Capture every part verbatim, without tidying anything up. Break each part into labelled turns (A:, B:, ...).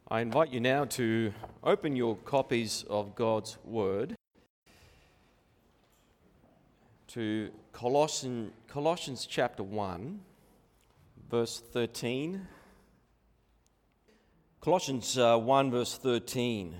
A: I invite you now to open your copies of God's Word to Colossians, Colossians chapter one, verse thirteen. Colossians uh, one, verse thirteen.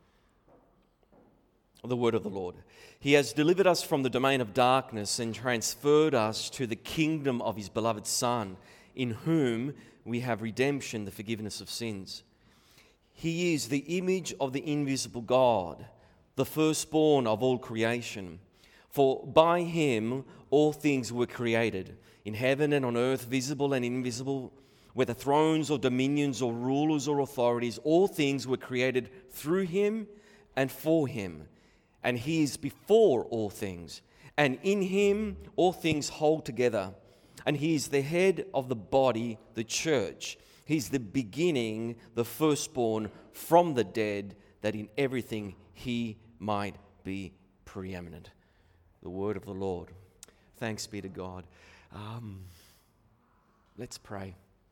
A: The Word of the Lord. He has delivered us from the domain of darkness and transferred us to the kingdom of His beloved Son, in whom we have redemption, the forgiveness of sins. He is the image of the invisible God, the firstborn of all creation. For by Him all things were created, in heaven and on earth, visible and invisible, whether thrones or dominions or rulers or authorities, all things were created through Him and for Him. And He is before all things, and in Him all things hold together. And He is the head of the body, the church. He's the beginning, the firstborn from the dead, that in everything He might be preeminent. The word of the Lord. Thanks be to God. Um, let's pray.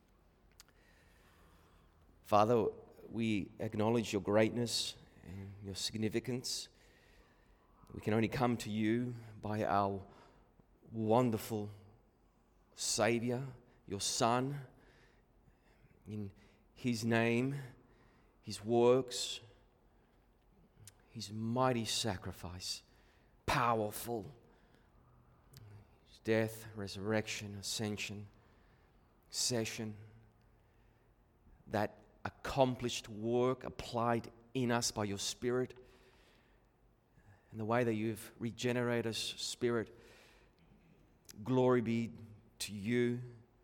A: Father, we acknowledge your greatness and your significance. We can only come to you by our wonderful Savior, your Son. In His name, His works, His mighty sacrifice, powerful, His death, resurrection, ascension, session, that accomplished work applied in us by your Spirit, and the way that you've regenerated us, Spirit, glory be to you,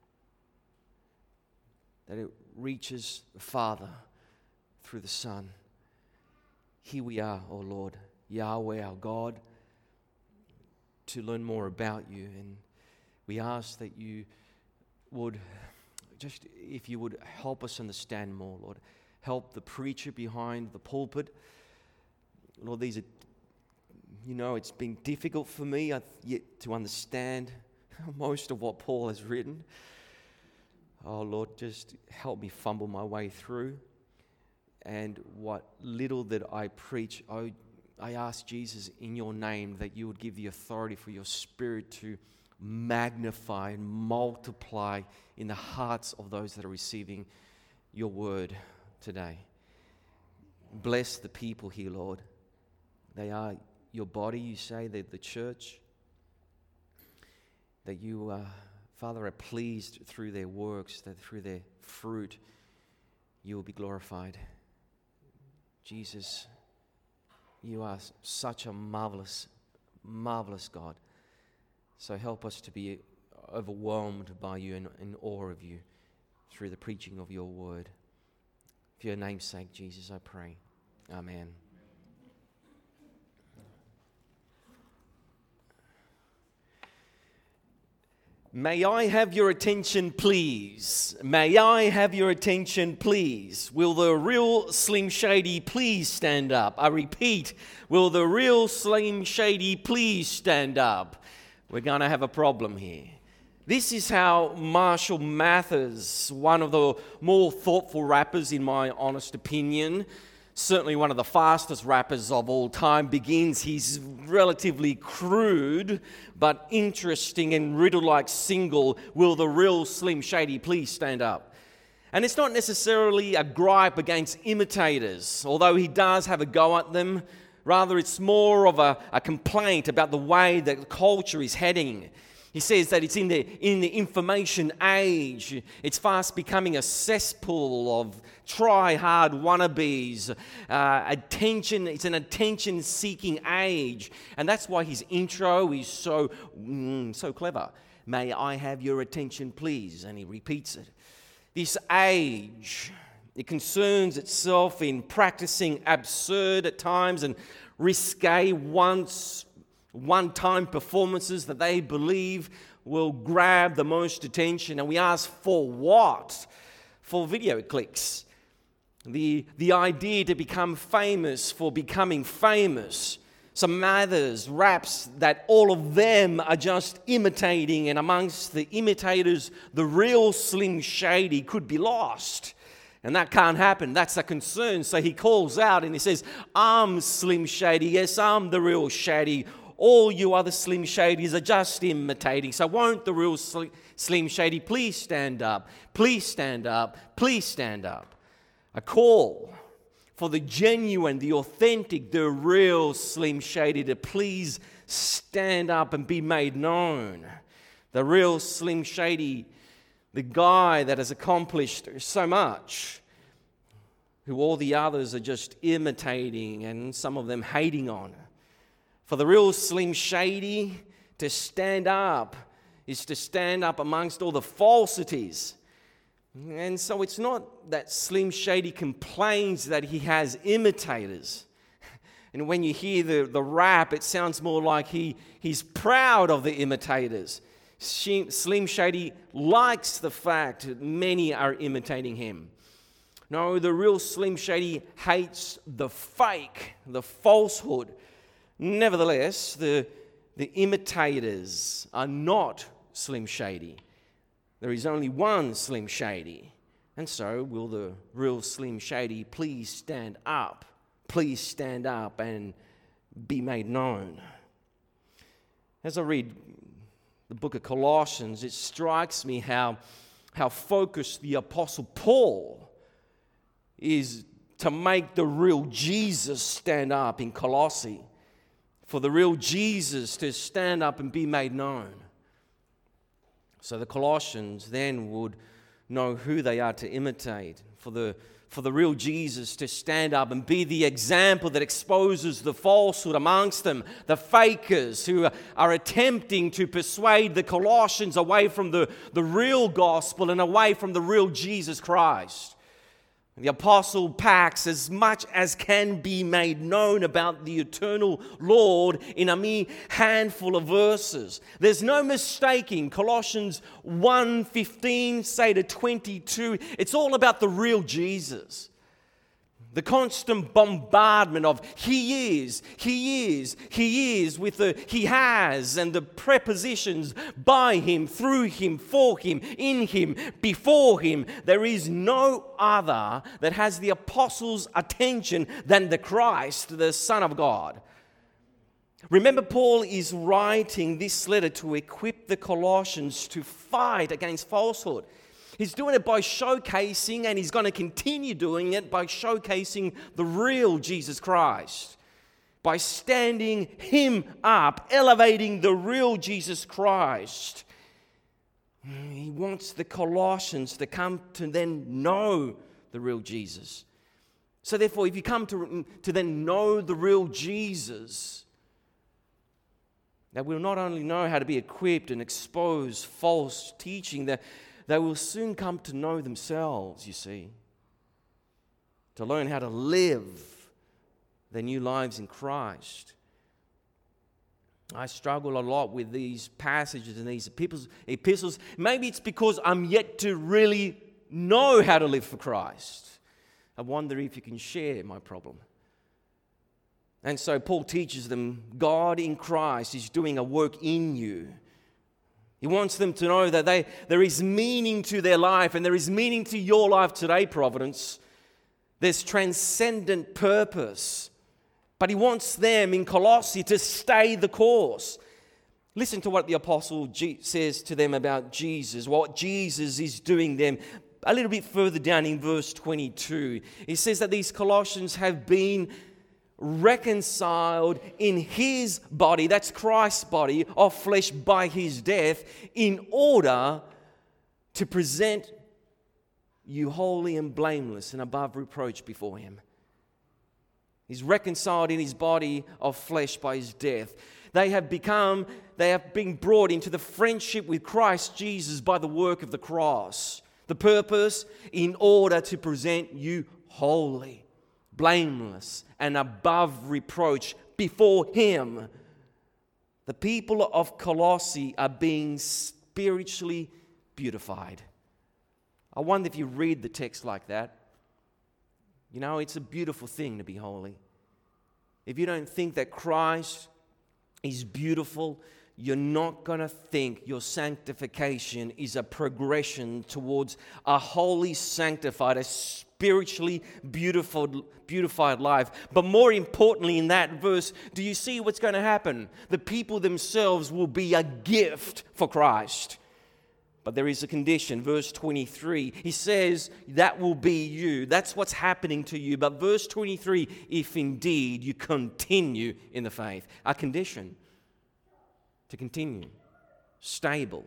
A: that it reaches the Father through the Son. Here we are, O Lord, Yahweh, our God, to learn more about you. And we ask that you would, just if you would help us understand more, Lord. Help the preacher behind the pulpit. Lord, these are, you know, it's been difficult for me yet to understand most of what Paul has written. Oh, Lord, just help me fumble my way through. And what little that I preach, oh, I ask Jesus in your name that you would give the authority for your Spirit to magnify and multiply in the hearts of those that are receiving your word today. Bless the people here, Lord. They are your body, you say, they're the church. That you uh, Father, are pleased through their works, that through their fruit, you will be glorified. Jesus, you are such a marvelous, marvelous God. So help us to be overwhelmed by you and in awe of you through the preaching of your word. For your name's sake, Jesus, I pray. Amen. May I have your attention, please? May I have your attention, please? Will the real Slim Shady please stand up? I repeat, will the real Slim Shady please stand up? We're going to have a problem here. This is how Marshall Mathers, one of the more thoughtful rappers in my honest opinion, certainly one of the fastest rappers of all time, begins his relatively crude but interesting and riddle-like single, Will the Real Slim Shady Please Stand Up? And it's not necessarily a gripe against imitators, although he does have a go at them. Rather, it's more of a, a complaint about the way that the culture is heading. He says that it's in the in the information age. It's fast becoming a cesspool of try-hard wannabes. Uh, attention. It's an attention-seeking age, and that's why his intro is so mm, so clever. May I have your attention, please? And he repeats it. This age, it concerns itself in practicing absurd at times and risque once. one-time performances that they believe will grab the most attention. And we ask for what? For video clicks. The, the idea to become famous for becoming famous. Some others, raps that all of them are just imitating, and amongst the imitators, the real Slim Shady could be lost. And that can't happen. That's a concern. So he calls out and he says, I'm Slim Shady. Yes, I'm the real Shady. All you other Slim Shadys are just imitating. So won't the real Slim Shady please stand up? Please stand up. Please stand up. A call for the genuine, the authentic, the real Slim Shady to please stand up and be made known. The real Slim Shady, the guy that has accomplished so much, who all the others are just imitating and some of them hating on. For the real Slim Shady to stand up is to stand up amongst all the falsities. And so it's not that Slim Shady complains that he has imitators. And when you hear the, the rap, it sounds more like he, he's proud of the imitators. Slim Shady likes the fact that many are imitating him. No, the real Slim Shady hates the fake, the falsehood. Nevertheless, the, the imitators are not Slim Shady. There is only one Slim Shady. And so will the real Slim Shady please stand up, please stand up and be made known. As I read the book of Colossians, it strikes me how, how focused the Apostle Paul is to make the real Jesus stand up in Colossae. For the real Jesus to stand up and be made known. So the Colossians then would know who they are to imitate. For the, for the real Jesus to stand up and be the example that exposes the falsehood amongst them, the fakers who are, are attempting to persuade the Colossians away from the, the real gospel and away from the real Jesus Christ. The apostle packs as much as can be made known about the eternal Lord in a mere handful of verses. There's no mistaking Colossians one fifteen, say to twenty-two. It's all about the real Jesus. The constant bombardment of He is, He is, He is, with the He has and the prepositions by Him, through Him, for Him, in Him, before Him. There is no other that has the apostles' attention than the Christ, the Son of God. Remember, Paul is writing this letter to equip the Colossians to fight against falsehood. He's doing it by showcasing, and he's going to continue doing it by showcasing the real Jesus Christ. By standing Him up, elevating the real Jesus Christ. He wants the Colossians to come to then know the real Jesus. So therefore, if you come to, to then know the real Jesus, that we'll not only know how to be equipped and expose false teaching, that they will soon come to know themselves, you see. To learn how to live their new lives in Christ. I struggle a lot with these passages and these epistles. Maybe it's because I'm yet to really know how to live for Christ. I wonder if you can share my problem. And so Paul teaches them, God in Christ is doing a work in you. He wants them to know that they, there is meaning to their life, and there is meaning to your life today, Providence. There's transcendent purpose. But he wants them in Colossae to stay the course. Listen to what the apostle G- says to them about Jesus, what Jesus is doing them. A little bit further down in verse twenty-two, he says that these Colossians have been reconciled in His body, that's Christ's body, of flesh by His death, in order to present you holy and blameless and above reproach before Him. He's reconciled in His body of flesh by His death. They have become, they have been brought into the friendship with Christ Jesus by the work of the cross. The purpose, in order to present you holy, blameless, and above reproach before Him. The people of Colossae are being spiritually beautified. I wonder if you read the text like that. You know, it's a beautiful thing to be holy. If you don't think that Christ is beautiful, you're not going to think your sanctification is a progression towards a holy, sanctified, a spiritually beautiful, beautified life. But more importantly, in that verse, do you see what's going to happen? The people themselves will be a gift for Christ. But there is a condition. Verse twenty-three, he says that will be you. That's what's happening to you. But verse twenty-three, if indeed you continue in the faith. A condition to continue. Stable.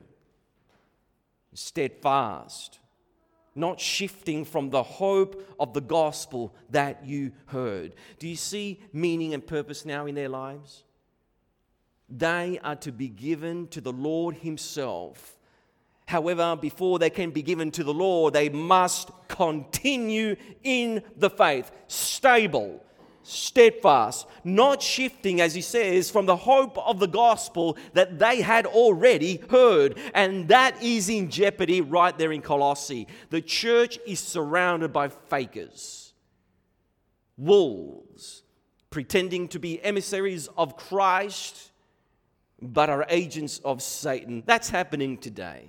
A: Steadfast. Not shifting from the hope of the gospel that you heard. Do you see meaning and purpose now in their lives? They are to be given to the Lord Himself. However, before they can be given to the Lord, they must continue in the faith, stable, steadfast, not shifting, as he says, from the hope of the gospel that they had already heard. And that is in jeopardy right there in Colossae. The church is surrounded by fakers, wolves, pretending to be emissaries of Christ, but are agents of Satan. That's happening today.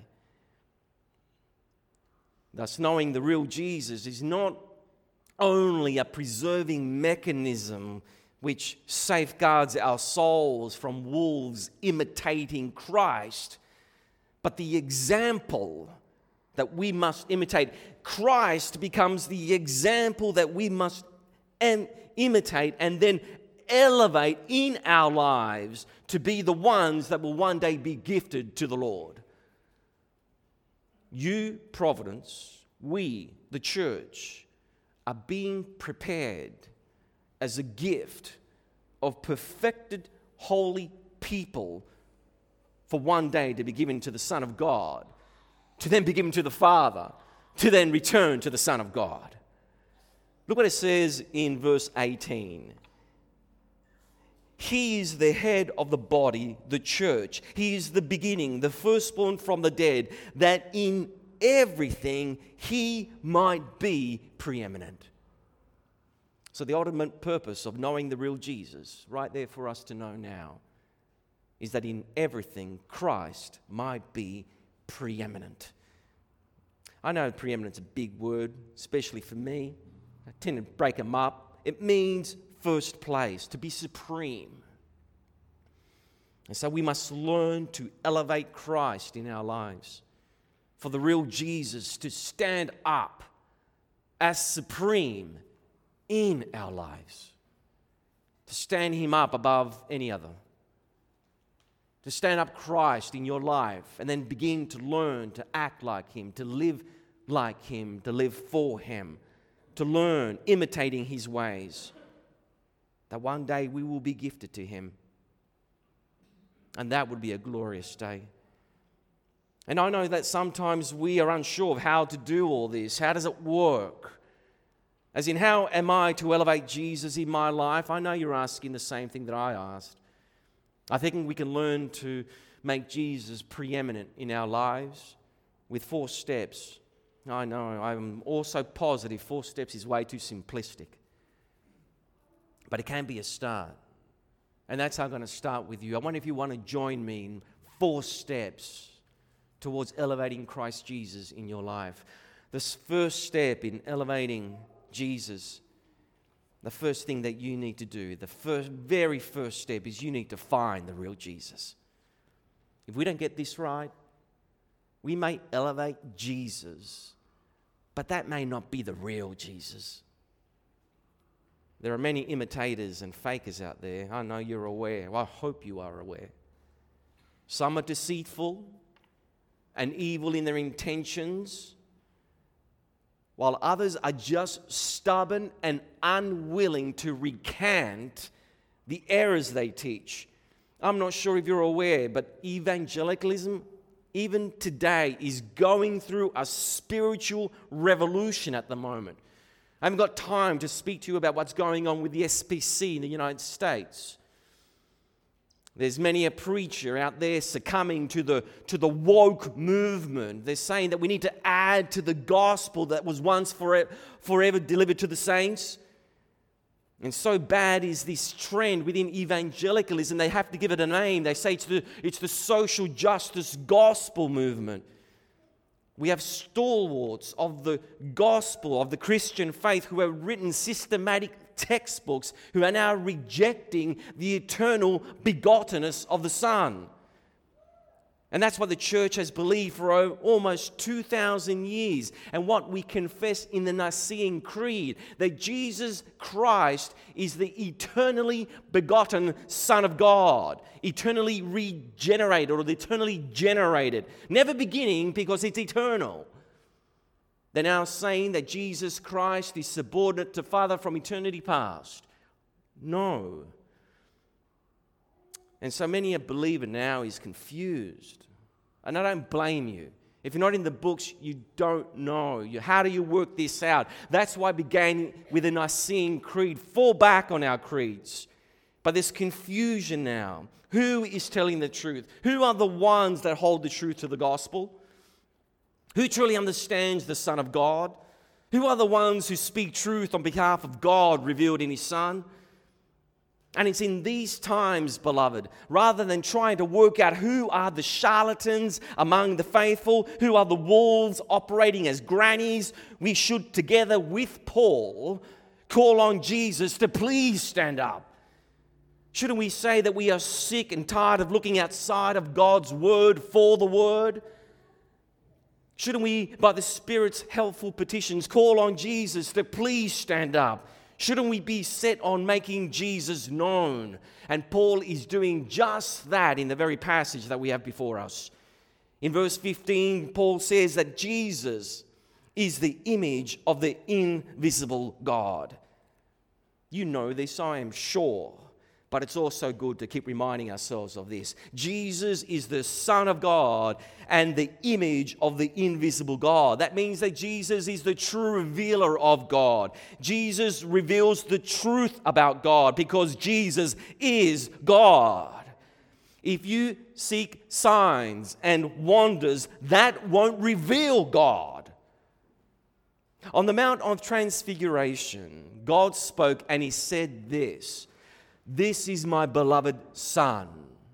A: Thus, knowing the real Jesus is not only a preserving mechanism which safeguards our souls from wolves imitating Christ, but the example that we must imitate. Christ becomes the example that we must em- imitate and then elevate in our lives to be the ones that will one day be gifted to the Lord. You, Providence, we, the church, are being prepared as a gift of perfected, holy people for one day to be given to the Son of God, to then be given to the Father, to then return to the Son of God. Look what it says in verse eighteen. He is the head of the body, the church. He is the beginning, the firstborn from the dead, that in everything he might be preeminent. So the ultimate purpose of knowing the real Jesus, right there for us to know now, is that in everything Christ might be preeminent. I know preeminent's a big word, especially for me. I tend to break them up. It means first place, to be supreme. And so we must learn to elevate Christ in our lives, for the real Jesus to stand up as supreme in our lives, to stand Him up above any other, to stand up Christ in your life and then begin to learn to act like Him, to live like Him, to live for Him, to learn imitating His ways, that one day we will be gifted to Him. And that would be a glorious day. And I know that sometimes we are unsure of how to do all this. How does it work? As in, how am I to elevate Jesus in my life? I know you're asking the same thing that I asked. I think we can learn to make Jesus preeminent in our lives with four steps. I know, I'm also positive four steps is way too simplistic. But it can be a start. And that's how I'm going to start with you. I wonder if you want to join me in four steps towards elevating Christ Jesus in your life. This first step in elevating Jesus, the first thing that you need to do, the first, very first step is you need to find the real Jesus. If we don't get this right, we may elevate Jesus, but that may not be the real Jesus. There are many imitators and fakers out there. I know you're aware. Well, I hope you are aware. Some are deceitful and evil in their intentions, while others are just stubborn and unwilling to recant the errors they teach. I'm not sure if you're aware, but evangelicalism, even today, is going through a spiritual revolution at the moment. I haven't got time to speak to you about what's going on with the S P C in the United States. There's many a preacher out there succumbing to the, to the woke movement. They're saying that we need to add to the gospel that was once forever, forever delivered to the saints. And so bad is this trend within evangelicalism, they have to give it a name. They say it's the, it's the social justice gospel movement. We have stalwarts of the gospel, of the Christian faith, who have written systematic textbooks, who are now rejecting the eternal begottenness of the Son. And that's what the church has believed for almost two thousand years. And what we confess in the Nicene Creed, that Jesus Christ is the eternally begotten Son of God, eternally regenerated or eternally generated, never beginning because it's eternal. They're now saying that Jesus Christ is subordinate to Father from eternity past. No. And so many a believer now is confused. And I don't blame you. If you're not in the books, you don't know. You, how do you work this out? That's why I began with a Nicene Creed. Fall back on our creeds. But there's confusion now. Who is telling the truth? Who are the ones that hold the truth to the gospel? Who truly understands the Son of God? Who are the ones who speak truth on behalf of God revealed in His Son? And it's in these times, beloved, rather than trying to work out who are the charlatans among the faithful, who are the wolves operating as grannies, we should, together with Paul, call on Jesus to please stand up. Shouldn't we say that we are sick and tired of looking outside of God's word for the word? Shouldn't we, by the Spirit's helpful petitions, call on Jesus to please stand up? Shouldn't we be set on making Jesus known? And Paul is doing just that in the very passage that we have before us. In verse fifteen, Paul says that Jesus is the image of the invisible God. You know this, I am sure. But it's also good to keep reminding ourselves of this. Jesus is the Son of God and the image of the invisible God. That means that Jesus is the true revealer of God. Jesus reveals the truth about God because Jesus is God. If you seek signs and wonders, that won't reveal God. On the Mount of Transfiguration, God spoke and He said this: "This is my beloved Son.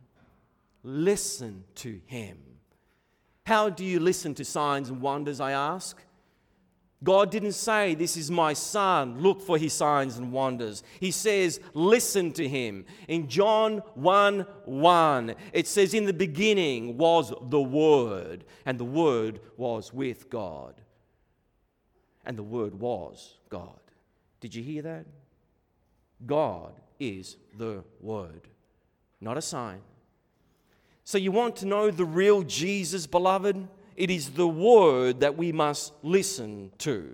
A: Listen to Him." How do you listen to signs and wonders, I ask? God didn't say, "This is my Son, look for His signs and wonders." He says, listen to Him. In John one one, it says, "In the beginning was the Word, and the Word was with God. And the Word was God." Did you hear that? God is the Word, not a sign. So you want to know the real Jesus, beloved? It is the Word that we must listen to.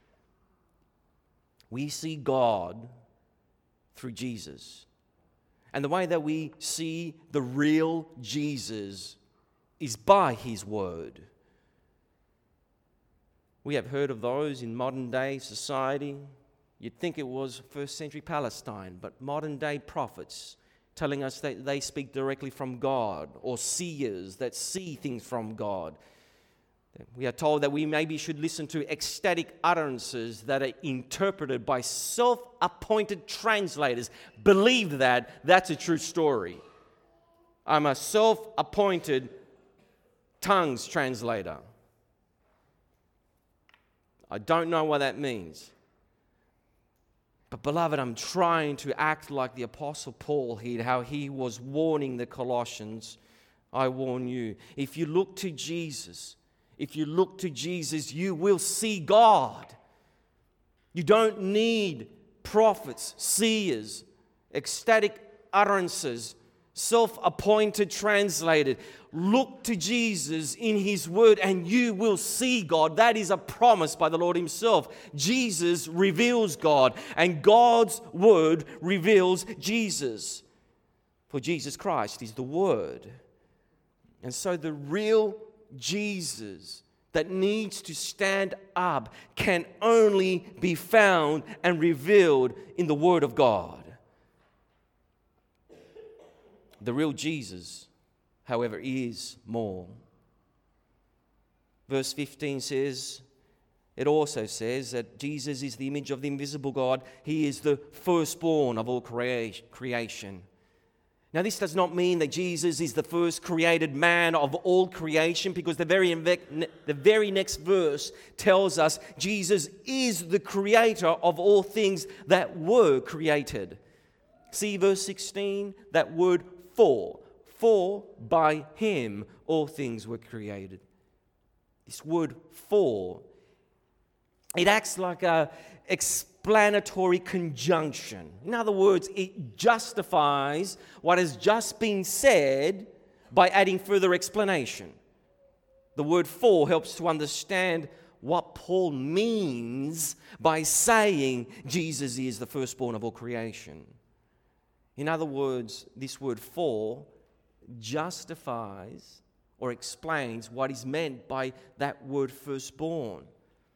A: We see God through Jesus. And the way that we see the real Jesus is by His Word. We have heard of those in modern day society. You'd think it was first century Palestine, but modern day prophets telling us that they speak directly from God, or seers that see things from God. We are told that we maybe should listen to ecstatic utterances that are interpreted by self-appointed translators. Believe that, that's a true story. I'm a self-appointed tongues translator. I don't know what that means. But beloved, I'm trying to act like the Apostle Paul here, how he was warning the Colossians. I warn you, if you look to Jesus, if you look to Jesus, you will see God. You don't need prophets, seers, ecstatic utterances, self-appointed translated. Look to Jesus in His Word and you will see God. That is a promise by the Lord Himself. Jesus reveals God and God's Word reveals Jesus. For Jesus Christ is the Word. And so the real Jesus that needs to stand up can only be found and revealed in the Word of God. The real Jesus, however, is more. Verse fifteen says, it also says that Jesus is the image of the invisible God. He is the firstborn of all creation. Now, this does not mean that Jesus is the first created man of all creation, because the very, the very next verse tells us Jesus is the creator of all things that were created. See verse sixteen, that word for. For by him all things were created. This word for, it acts like a explanatory conjunction. In other words, it justifies what has just been said by adding further explanation. The word for helps to understand what Paul means by saying Jesus is the firstborn of all creation. In other words, this word for justifies or explains what is meant by that word firstborn.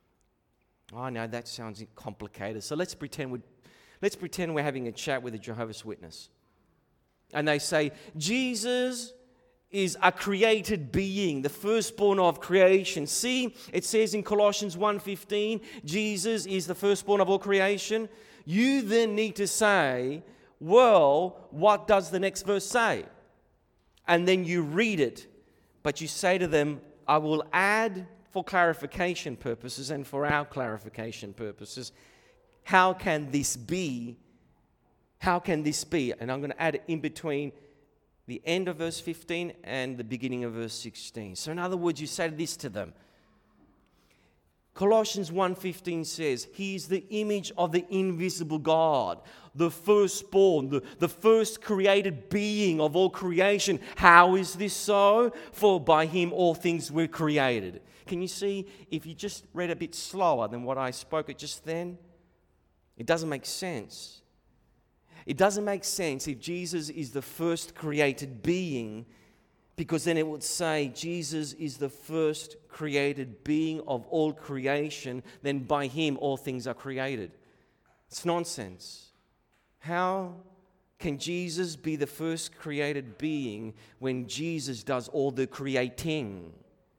A: I know that sounds complicated. So let's pretend we're, let's pretend we're having a chat with a Jehovah's Witness. And they say, Jesus is a created being, the firstborn of creation. See, it says in Colossians one fifteen, Jesus is the firstborn of all creation. You then need to say, well, what does the next verse say? And then you read it, but you say to them, I will add, for clarification purposes and for our clarification purposes, how can this be? How can this be? And I'm going to add it in between the end of verse fifteen and the beginning of verse sixteen. So in other words, you say this to them. Colossians one fifteen says, He is the image of the invisible God, the firstborn, the, the first created being of all creation. How is this so? For by Him all things were created. Can you see, if you just read a bit slower than what I spoke at just then, it doesn't make sense. It doesn't make sense if Jesus is the first created being, because then it would say Jesus is the first created being of all creation, then by Him all things are created. It's nonsense. How can Jesus be the first created being when Jesus does all the creating?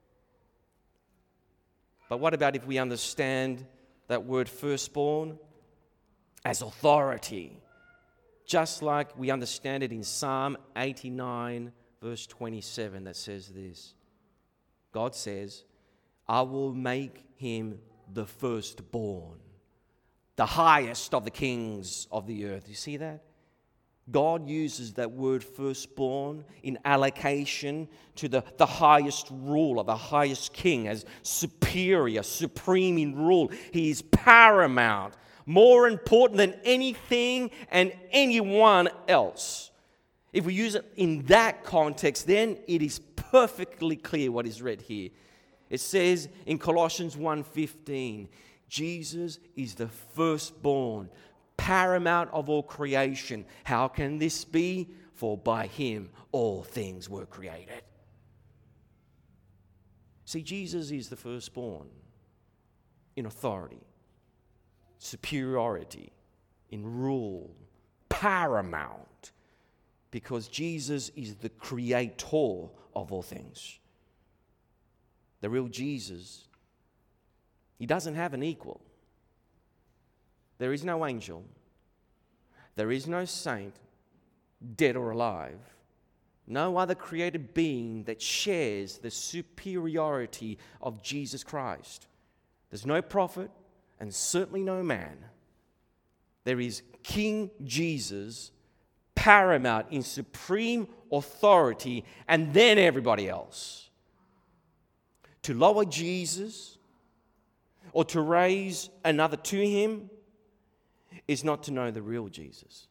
A: But what about if we understand that word firstborn as authority? Just like we understand it in Psalm eighty-nine, verse twenty-seven, that says this. God says, I will make him the firstborn, the highest of the kings of the earth. You see that? God uses that word firstborn in allocation to the, the highest ruler, the highest king, as superior, supreme in rule. He is paramount, more important than anything and anyone else. If we use it in that context, then it is perfectly clear what is read here. It says in Colossians one fifteen, Jesus is the firstborn, paramount of all creation. How can this be? For by him all things were created. See, Jesus is the firstborn in authority, superiority, in rule, paramount, because Jesus is the creator of all things. The real Jesus, he doesn't have an equal. There is no angel. There is no saint, dead or alive. No other created being that shares the superiority of Jesus Christ. There's no prophet and certainly no man. There is King Jesus, paramount in supreme authority, and then everybody else. To lower Jesus or to raise another to him is not to know the real Jesus.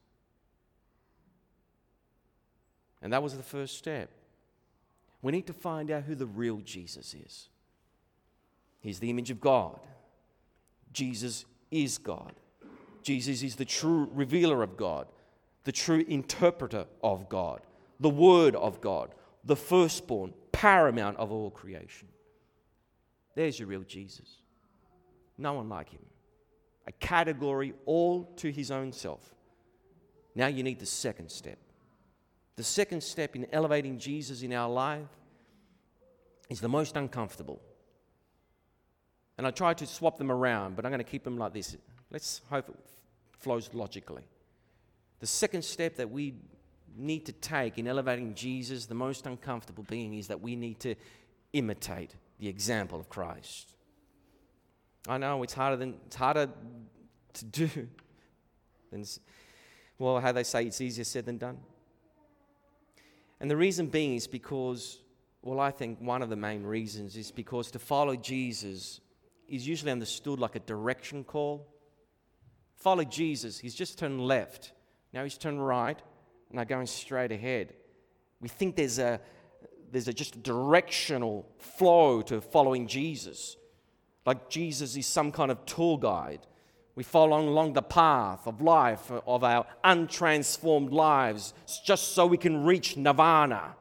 A: And that was the first step. We need to find out who the real Jesus is. He's the image of God. Jesus is God. Jesus is the true revealer of God, the true interpreter of God, the Word of God, the firstborn, paramount of all creation. There's your real Jesus. No one like him. A category all to his own self. Now you need the second step. The second step in elevating Jesus in our life is the most uncomfortable. And I try to swap them around, but I'm going to keep them like this. Let's hope it flows logically. The second step that we need to take in elevating Jesus, the most uncomfortable being, is that we need to imitate the example of Christ. I know it's harder than it's harder to do than, well, how they say it's easier said than done. And the reason being is because, well, I think one of the main reasons is because to follow Jesus is usually understood like a direction call. Follow Jesus, he's just turned left. Now he's turned right, and they're going straight ahead. We think there's a there's a just a directional flow to following Jesus. Like Jesus is some kind of tour guide. We follow along the path of life, of our untransformed lives, just so we can reach nirvana.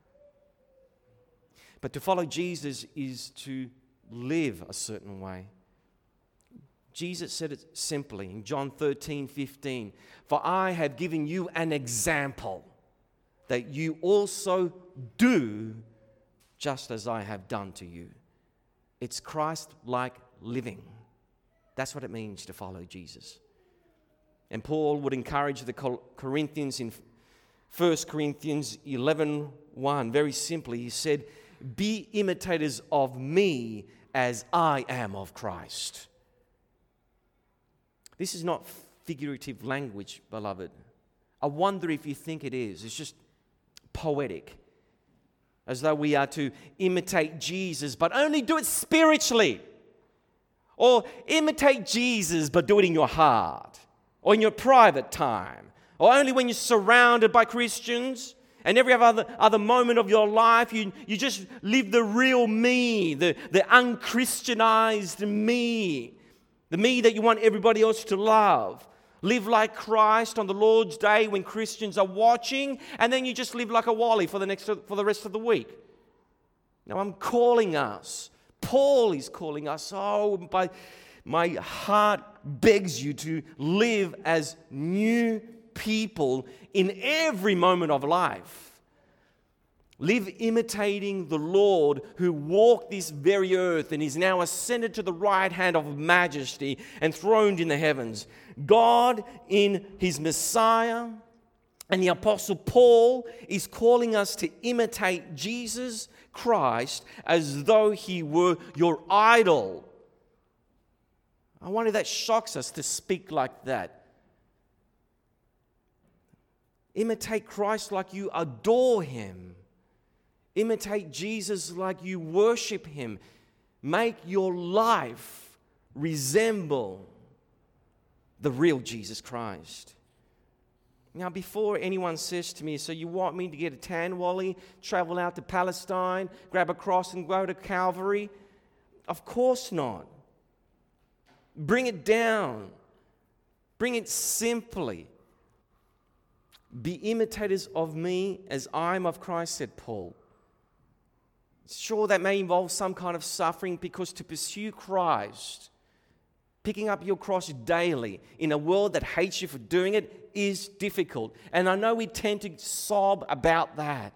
A: But to follow Jesus is to live a certain way. Jesus said it simply in John thirteen fifteen, "For I have given you an example that you also do just as I have done to you." It's Christ-like living. That's what it means to follow Jesus. And Paul would encourage the Corinthians in First Corinthians eleven one, very simply, he said, "Be imitators of me as I am of Christ." This is not figurative language, beloved. I wonder if you think it is. It's just poetic. As though we are to imitate Jesus, but only do it spiritually. Or imitate Jesus, but do it in your heart. Or in your private time. Or only when you're surrounded by Christians. And every other, other moment of your life, you, you just live the real me. The, the unchristianized me. The me that you want everybody else to love. Live like Christ on the Lord's Day when Christians are watching, and then you just live like a Wally for the next for the rest of the week. Now I'm calling us. Paul is calling us. Oh, by, my heart begs you to live as new people in every moment of life. Live imitating the Lord who walked this very earth and is now ascended to the right hand of majesty and throned in the heavens. God in his Messiah, and the Apostle Paul is calling us to imitate Jesus Christ as though he were your idol. I wonder if that shocks us to speak like that. Imitate Christ like you adore him. Imitate Jesus like you worship him. Make your life resemble the real Jesus Christ. Now, before anyone says to me, "So you want me to get a tan, Wally, travel out to Palestine, grab a cross and go to Calvary?" Of course not. Bring it down. Bring it simply. Be imitators of me as I am of Christ, said Paul. Sure, that may involve some kind of suffering, because to pursue Christ, picking up your cross daily in a world that hates you for doing it, is difficult. And I know we tend to sob about that.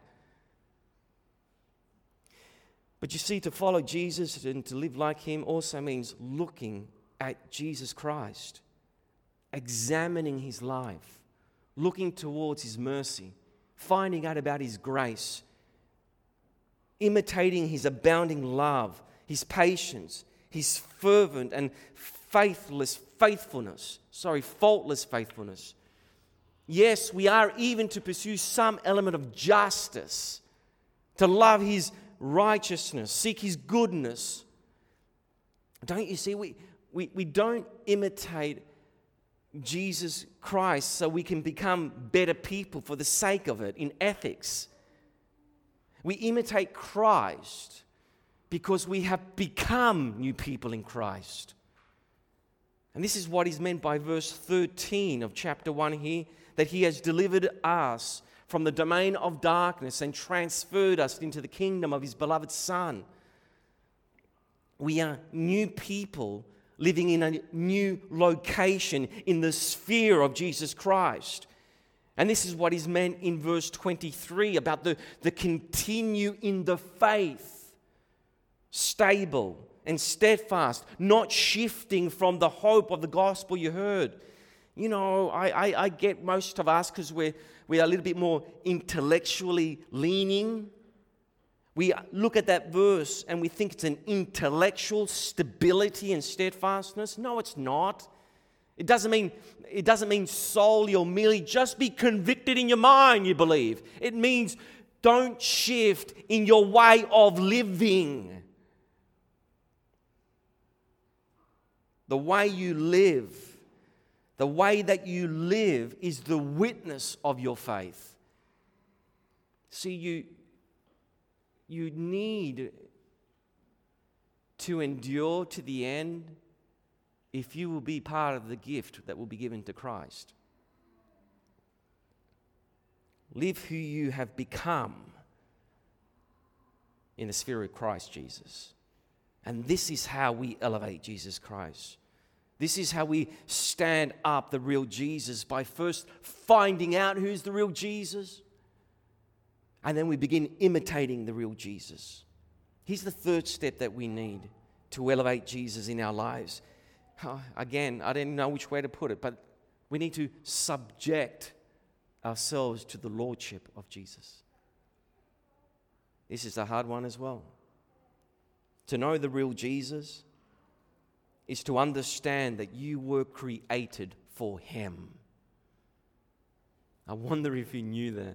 A: But you see, to follow Jesus and to live like him also means looking at Jesus Christ, examining his life, looking towards his mercy, finding out about his grace, imitating his abounding love, his patience, his fervent and faithless faithfulness, sorry, faultless faithfulness. Yes, we are even to pursue some element of justice, to love his righteousness, seek his goodness. Don't you see, we, we, we don't imitate Jesus Christ so we can become better people for the sake of it in ethics. We imitate Christ because we have become new people in Christ. And this is what is meant by verse thirteen of chapter one here, that he has delivered us from the domain of darkness and transferred us into the kingdom of his beloved Son. We are new people living in a new location in the sphere of Jesus Christ. And this is what is meant in verse twenty-three about the, the continue in the faith, stable and steadfast, not shifting from the hope of the gospel you heard. You know, I, I, I get most of us because we're, we're a little bit more intellectually leaning. We look at that verse and we think it's an intellectual stability and steadfastness. No, it's not. It doesn't mean, it doesn't mean solely or merely just be convicted in your mind, you believe. It means don't shift in your way of living. The way you live, the way that you live is the witness of your faith. See, you, you need to endure to the end if you will be part of the gift that will be given to Christ. Live who you have become in the sphere of Christ Jesus. And this is how we elevate Jesus Christ. This is how we stand up the real Jesus, by first finding out who's the real Jesus. And then we begin imitating the real Jesus. Here's the third step that we need to elevate Jesus in our lives. Oh, again, I didn't know which way to put it, but we need to subject ourselves to the lordship of Jesus. This is a hard one as well. To know the real Jesus is to understand that you were created for Him. I wonder if you knew that.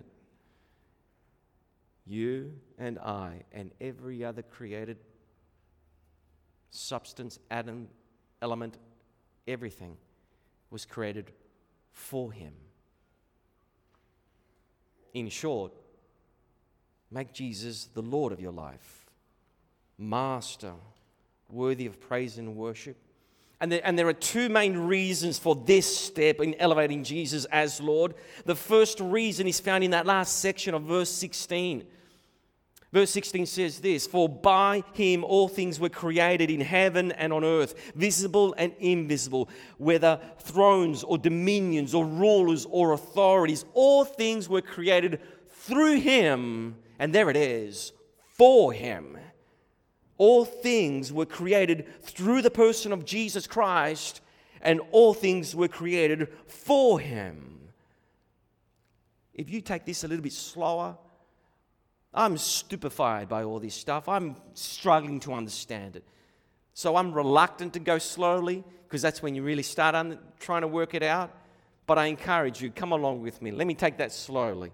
A: You and I and every other created substance, atom, element, everything was created for Him. In short, make Jesus the Lord of your life, Master, worthy of praise and worship. And there, and there are two main reasons for this step in elevating Jesus as Lord. The first reason is found in that last section of verse sixteen. Verse sixteen says this: "For by Him all things were created in heaven and on earth, visible and invisible, whether thrones or dominions or rulers or authorities. All things were created through Him," and there it is, for Him. All things were created through the person of Jesus Christ, and all things were created for Him. If you take this a little bit slower, I'm stupefied by all this stuff. I'm struggling to understand it. So I'm reluctant to go slowly, because that's when you really start under, trying to work it out. But I encourage you, come along with me. Let me take that slowly.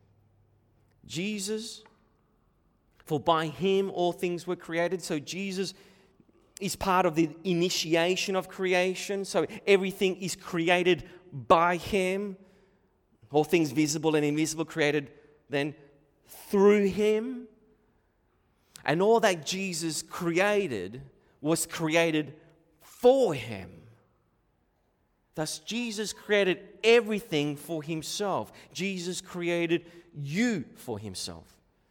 A: Jesus, for by Him all things were created. So Jesus is part of the initiation of creation. So everything is created by Him. All things visible and invisible created then through Him. And all that Jesus created was created for Him. Thus, Jesus created everything for Himself. Jesus created you for Himself.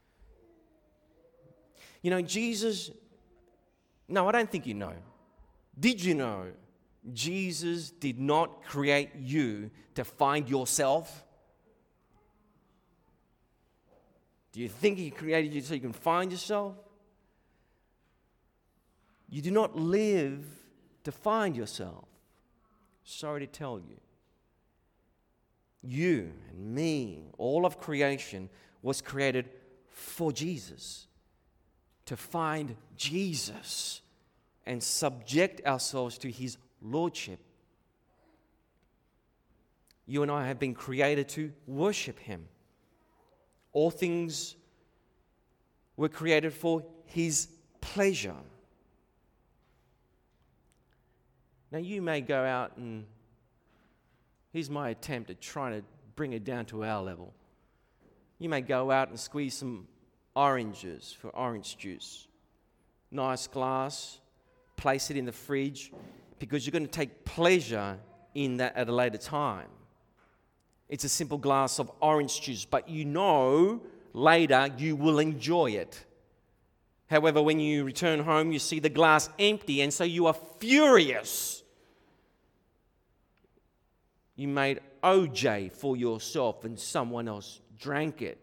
A: You know, Jesus, no, I don't think you know. Did you know Jesus did not create you to find yourself? Do you think He created you so you can find yourself? You do not live to find yourself. Sorry to tell you. You and me, all of creation, was created for Jesus. To find Jesus and subject ourselves to His lordship. You and I have been created to worship Him. All things were created for His pleasure. Now you may go out and, here's my attempt at trying to bring it down to our level. You may go out and squeeze some oranges for orange juice. Nice glass, place it in the fridge, because you're going to take pleasure in that at a later time. It's a simple glass of orange juice, but you know later you will enjoy it. However, when you return home, you see the glass empty, and so you are furious. You made O J for yourself and someone else drank it.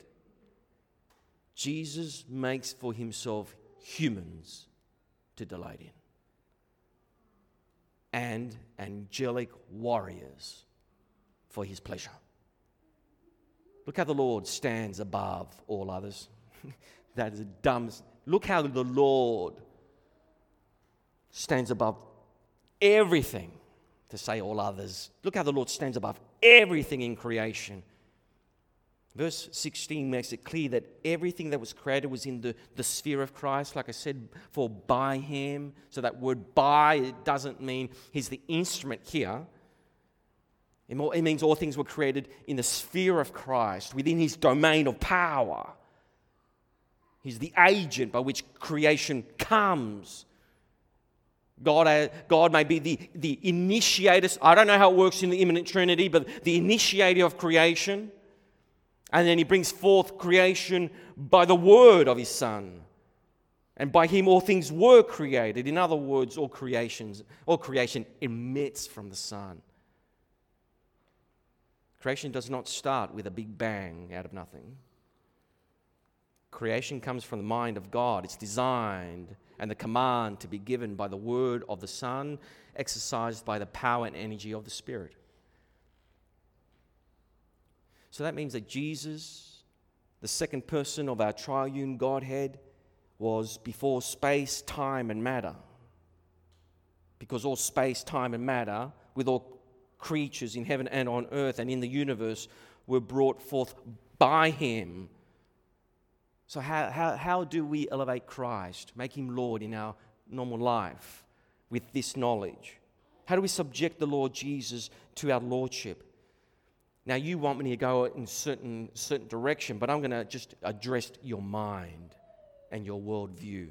A: Jesus makes for Himself humans to delight in, and angelic warriors for his pleasure. Look how the Lord stands above all others. That is a dumb... Look how the Lord stands above everything, to say all others. Look how the Lord stands above everything in creation. Verse sixteen makes it clear that everything that was created was in the, the sphere of Christ. Like I said, for by him. So that word by, it doesn't mean he's the instrument here. It means all things were created in the sphere of Christ, within his domain of power. He's the agent by which creation comes. God, uh, God may be the, the initiator. I don't know how it works in the immanent Trinity, but the initiator of creation. And then he brings forth creation by the word of his Son. And by him all things were created. In other words, all creations, all creation emits from the Son. Creation does not start with a big bang out of nothing. Creation comes from the mind of God. It's designed and the command to be given by the word of the Son, exercised by the power and energy of the Spirit. So that means that Jesus, the second person of our triune Godhead, was before space, time, and matter. Because all space, time, and matter, with all creatures in heaven and on earth and in the universe, were brought forth by him. So how, how, how do we elevate Christ, make him Lord in our normal life with this knowledge? How do we subject the Lord Jesus to our lordship? Now, you want me to go in a certain, certain direction, but I'm going to just address your mind and your worldview.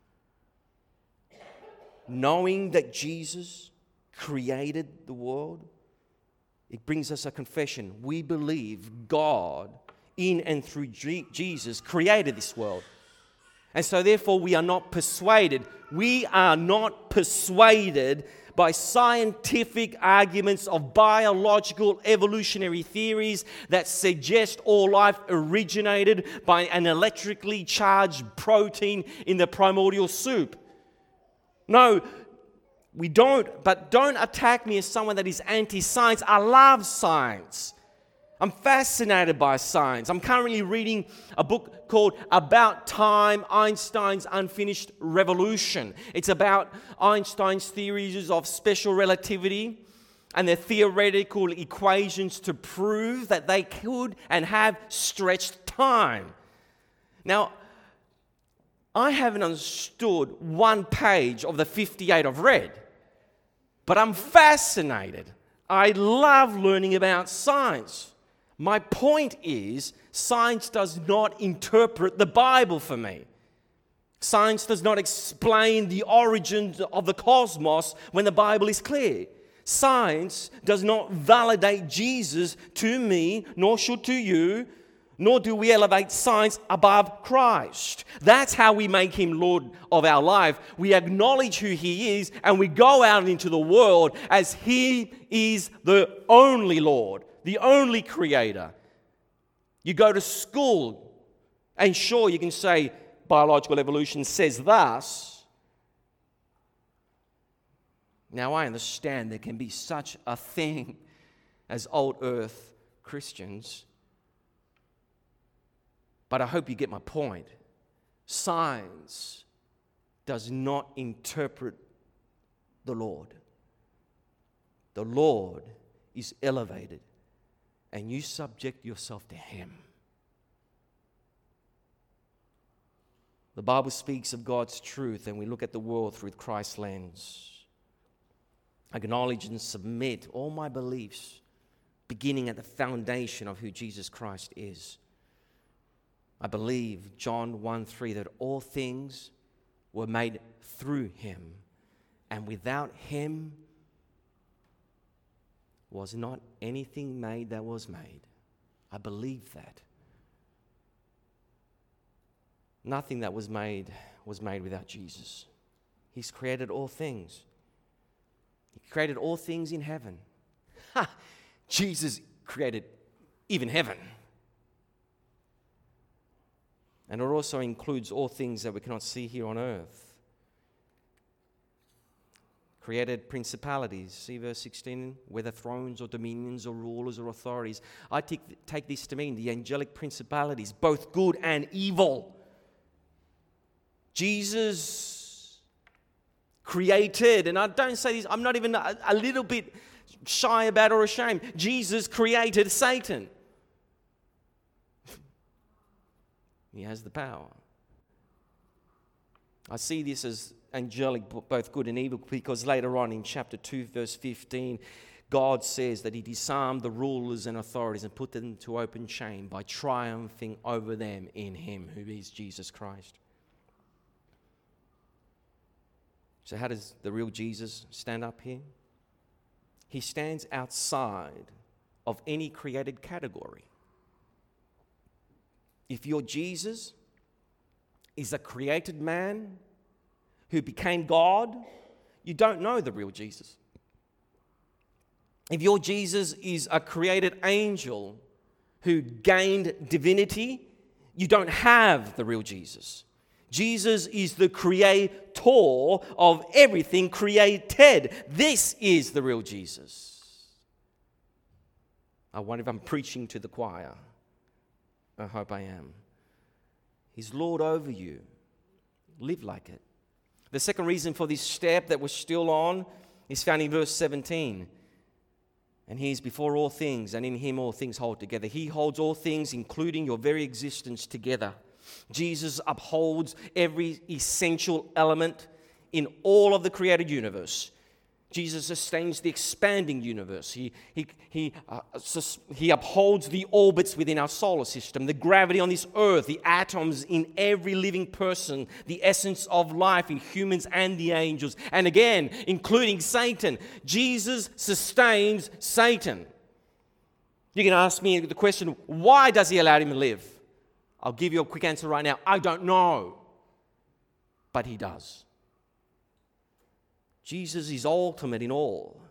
A: Knowing that Jesus created the world, it brings us a confession. We believe God, in and through G- Jesus, created this world. And so therefore we are not persuaded. We are not persuaded by scientific arguments of biological evolutionary theories that suggest all life originated by an electrically charged protein in the primordial soup. No, we don't, but don't attack me as someone that is anti-science. I love science. I'm fascinated by science. I'm currently reading a book called About Time, Einstein's Unfinished Revolution. It's about Einstein's theories of special relativity and their theoretical equations to prove that they could and have stretched time. Now, I haven't understood one page of the fifty-eight I've read, but I'm fascinated. I love learning about science. My point is, science does not interpret the Bible for me. Science does not explain the origins of the cosmos when the Bible is clear. Science does not validate Jesus to me, nor should to you, nor do we elevate science above Christ. That's how we make him Lord of our life. We acknowledge who he is, and we go out into the world as he is the only Lord, the only creator. You go to school, and sure, you can say biological evolution says thus. Now, I understand there can be such a thing as old earth Christians, but I hope you get my point. Science does not interpret the Lord. The Lord is elevated, and you subject yourself to him. The Bible speaks of God's truth, and we look at the world through Christ's lens. Acknowledge and submit all my beliefs, beginning at the foundation of who Jesus Christ is. I believe, John one three, that all things were made through him, and without him was not anything made that was made. I believe that. Nothing that was made was made without Jesus. He's created all things. He created all things in heaven. Ha! Jesus created even heaven. And it also includes all things that we cannot see here on earth. Created principalities. See verse sixteen, whether thrones or dominions or rulers or authorities. I take, take this to mean the angelic principalities, both good and evil. Jesus created, and I don't say this, I'm not even a, a little bit shy about or ashamed. Jesus created Satan. He has the power. I see this as angelic, both good and evil, because later on in chapter two, verse fifteen, God says that he disarmed the rulers and authorities and put them to open shame by triumphing over them in him, who is Jesus Christ. So how does the real Jesus stand up here? He stands outside of any created category. If your Jesus is a created man who became God, you don't know the real Jesus. If your Jesus is a created angel who gained divinity, you don't have the real Jesus. Jesus is the creator of everything created. This is the real Jesus. I wonder if I'm preaching to the choir. I hope I am. He's Lord over you. Live like it. The second reason for this step that we're still on is found in verse seventeen. And he is before all things, and in him all things hold together. He holds all things, including your very existence, together. Jesus upholds every essential element in all of the created universe. Jesus sustains the expanding universe. He, he, he, uh, sus- he upholds the orbits within our solar system, the gravity on this earth, the atoms in every living person, the essence of life in humans and the angels, and again, including Satan. Jesus sustains Satan. You can ask me the question, why does he allow him to live? I'll give you a quick answer right now. I don't know. But he does. Jesus is ultimate in all.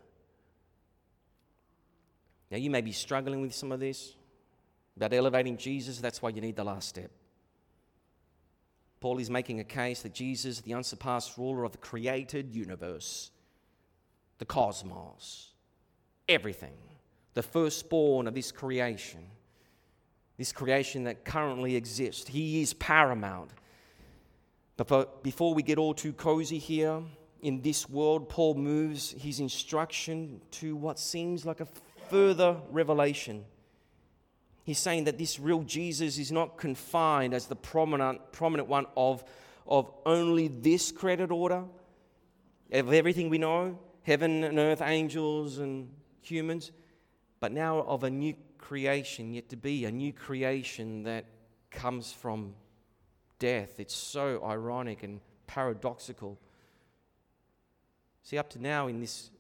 A: Now, you may be struggling with some of this, about elevating Jesus. That's why you need the last step. Paul is making a case that Jesus, the unsurpassed ruler of the created universe, the cosmos, everything, the firstborn of this creation, this creation that currently exists, he is paramount. But before we get all too cozy here, in this world, Paul moves his instruction to what seems like a further revelation. He's saying that this real Jesus is not confined as the prominent, prominent one of, of only this created order, of everything we know, heaven and earth, angels and humans, but now of a new creation, yet to be a new creation that comes from death. It's so ironic and paradoxical. See, up to now in this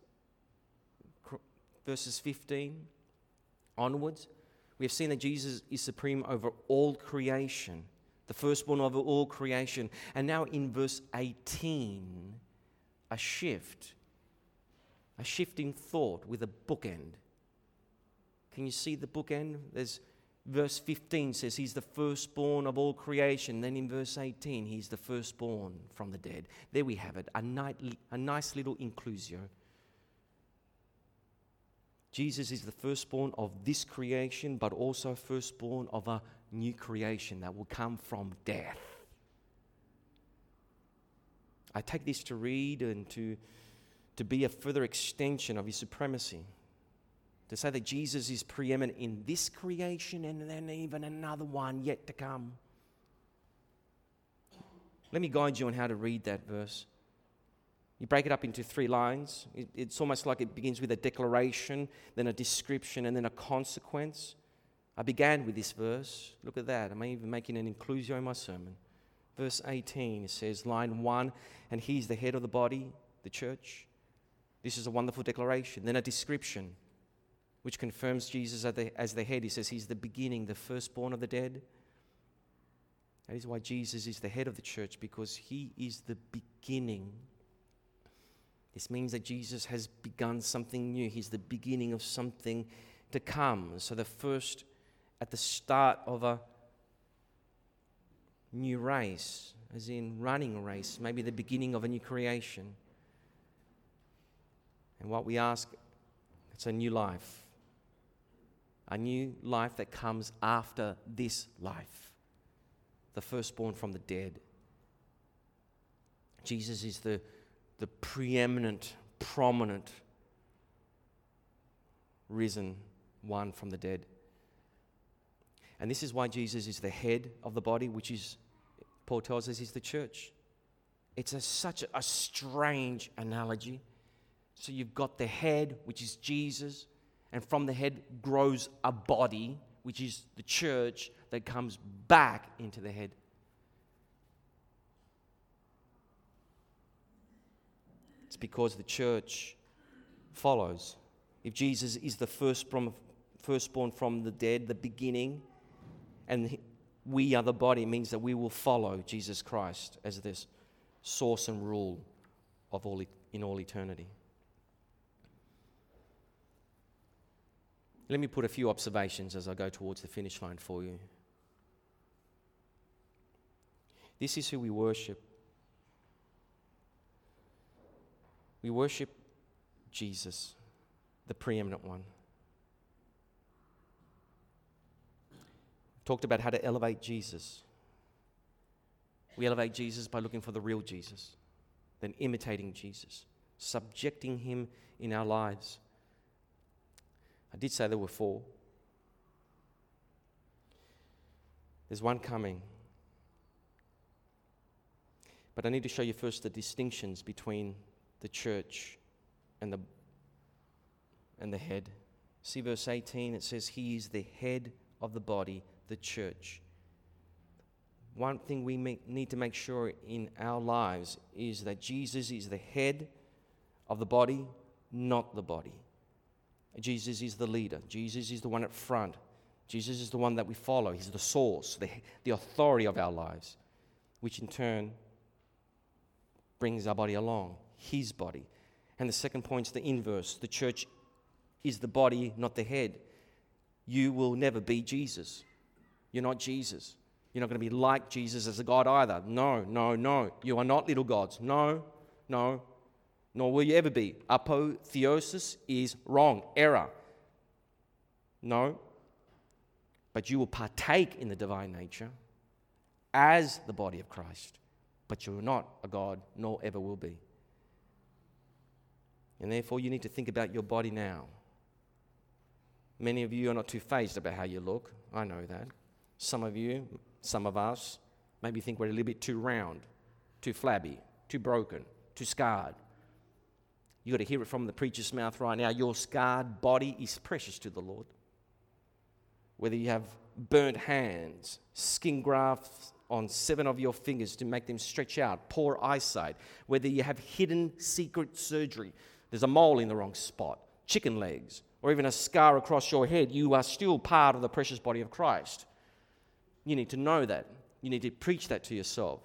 A: verses fifteen onwards, we have seen that Jesus is supreme over all creation, the firstborn over all creation. And now in verse eighteen, a shift, a shift in thought with a bookend. Can you see the bookend? There's verse fifteen says he's the firstborn of all creation. Then in verse eighteen, he's the firstborn from the dead. There we have it, a, nightly, a nice little inclusio. Jesus is the firstborn of this creation, but also firstborn of a new creation that will come from death. I take this to read and to, to be a further extension of his supremacy. To say that Jesus is preeminent in this creation and then even another one yet to come. Let me guide you on how to read that verse. You break it up into three lines. It, it's almost like it begins with a declaration, then a description, and then a consequence. I began with this verse. Look at that. I'm even making an inclusio in my sermon. Verse eighteen, it says, line one, and he's the head of the body, the church. This is a wonderful declaration. Then a description, which confirms Jesus as the, as the head. He says he's the beginning, the firstborn of the dead. That is why Jesus is the head of the church, because he is the beginning. This means that Jesus has begun something new. He's the beginning of something to come. So the first, at the start of a new race, as in running a race, maybe the beginning of a new creation. And what we ask, it's a new life. A new life that comes after this life. The firstborn from the dead. Jesus is the, the preeminent, prominent, risen one from the dead. And this is why Jesus is the head of the body, which is, Paul tells us, is the church. It's a, such a, a strange analogy. So you've got the head, which is Jesus, and from the head grows a body, which is the church, that comes back into the head. It's because the church follows. If Jesus is the first from, firstborn from the dead, the beginning, and we are the body, it means that we will follow Jesus Christ as this source and rule of all in all eternity. Let me put a few observations as I go towards the finish line for you. This is who we worship. We worship Jesus, the preeminent one. We've talked about how to elevate Jesus. We elevate Jesus by looking for the real Jesus, then imitating Jesus, subjecting him in our lives. I did say there were four. There's one coming. But I need to show you first the distinctions between the church and the and the head. See verse eighteen, it says he is the head of the body, the church. One thing we make, need to make sure in our lives is that Jesus is the head of the body, not the body. Jesus is the leader. Jesus is the one at front. Jesus is the one that we follow. He's the source, the, the authority of our lives, which in turn brings our body along, his body. And the second point is the inverse. The church is the body, not the head. You will never be Jesus. You're not Jesus. You're not going to be like Jesus as a God either. No, no, no. You are not little gods. No, no. Nor will you ever be. Apotheosis is wrong, error. No. But you will partake in the divine nature as the body of Christ. But you're not a God, nor ever will be. And therefore you need to think about your body now. Many of you are not too fazed about how you look. I know that. Some of you, some of us, maybe think we're a little bit too round, too flabby, too broken, too scarred. You got to hear it from the preacher's mouth right now. Your scarred body is precious to the Lord. Whether you have burnt hands, skin grafts on seven of your fingers to make them stretch out, poor eyesight, whether you have hidden secret surgery, there's a mole in the wrong spot, chicken legs, or even a scar across your head, you are still part of the precious body of Christ. You need to know that. You need to preach that to yourself.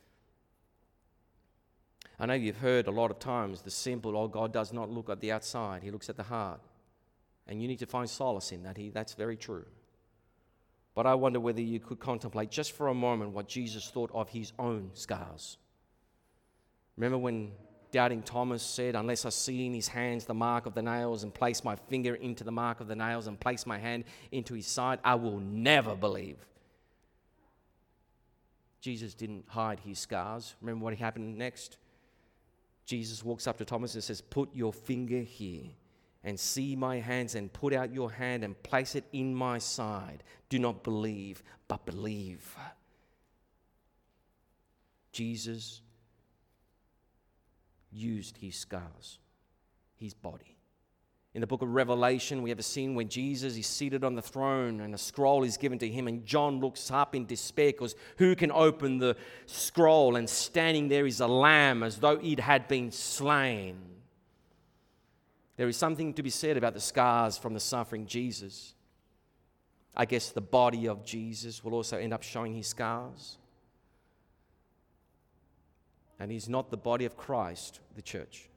A: I know you've heard a lot of times the simple, oh, God does not look at the outside, he looks at the heart. And you need to find solace in that. He, that's very true. But I wonder whether you could contemplate just for a moment what Jesus thought of his own scars. Remember when doubting Thomas said, unless I see in his hands the mark of the nails and place my finger into the mark of the nails and place my hand into his side, I will never believe. Jesus didn't hide his scars. Remember what happened next? Jesus walks up to Thomas and says, put your finger here and see my hands and put out your hand and place it in my side. Do not believe, but believe. Jesus used his scars, his body. In the book of Revelation, we have a scene when Jesus is seated on the throne and a scroll is given to him, and John looks up in despair because who can open the scroll? And standing there is a lamb as though it had been slain. There is something to be said about the scars from the suffering Jesus. I guess the body of Jesus will also end up showing his scars. And he's not the body of Christ, the church.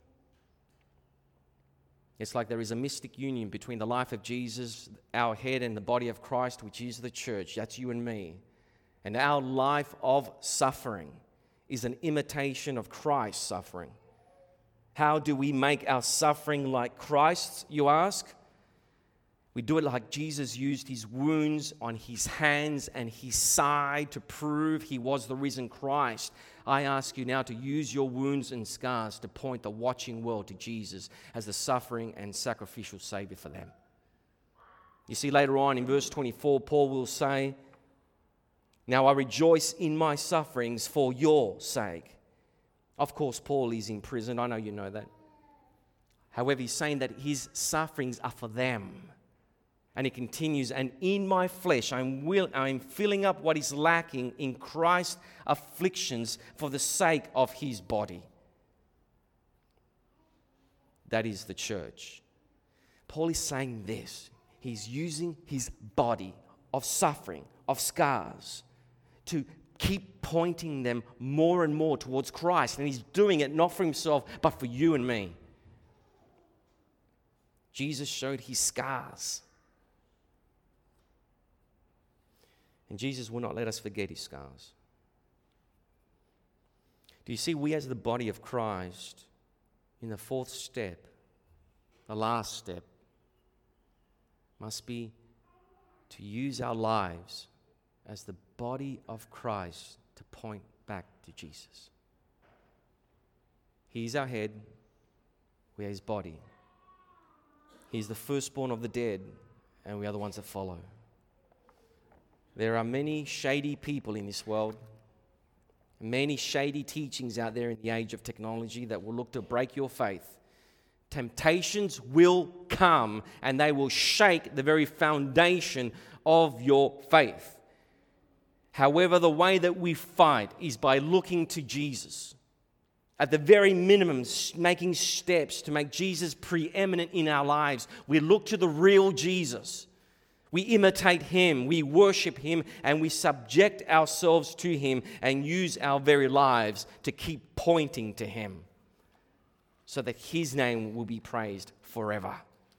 A: It's like there is a mystic union between the life of Jesus, our head, and the body of Christ, which is the church. That's you and me. And our life of suffering is an imitation of Christ's suffering. How do we make our suffering like Christ's, you ask? We do it like Jesus used his wounds on his hands and his side to prove he was the risen Christ. I ask you now to use your wounds and scars to point the watching world to Jesus as the suffering and sacrificial Savior for them. You see, later on in verse twenty-four, Paul will say, "Now I rejoice in my sufferings for your sake." Of course, Paul is in prison. I know you know that. However, he's saying that his sufferings are for them. And he continues, "And in my flesh I'm, will, I'm filling up what is lacking in Christ's afflictions for the sake of his body." That is the church. Paul is saying this. He's using his body of suffering, of scars, to keep pointing them more and more towards Christ. And he's doing it not for himself, but for you and me. Jesus showed his scars. And Jesus will not let us forget his scars. Do you see, we as the body of Christ, in the fourth step, the last step, must be to use our lives as the body of Christ to point back to Jesus. He's our head, we are his body. He's the firstborn of the dead, and we are the ones that follow. There are many shady people in this world, many shady teachings out there in the age of technology that will look to break your faith. Temptations will come, and they will shake the very foundation of your faith. However, the way that we fight is by looking to Jesus. At the very minimum, making steps to make Jesus preeminent in our lives. We look to the real Jesus. We imitate him, we worship him, and we subject ourselves to him and use our very lives to keep pointing to him so that his name will be praised forever.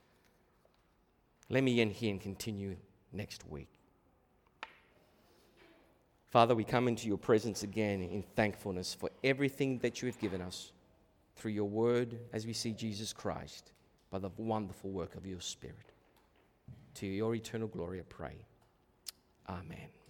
A: Let me end here and continue next week. Father, we come into your presence again in thankfulness for everything that you have given us through your word as we see Jesus Christ by the wonderful work of your Spirit. To your eternal glory I pray. Amen.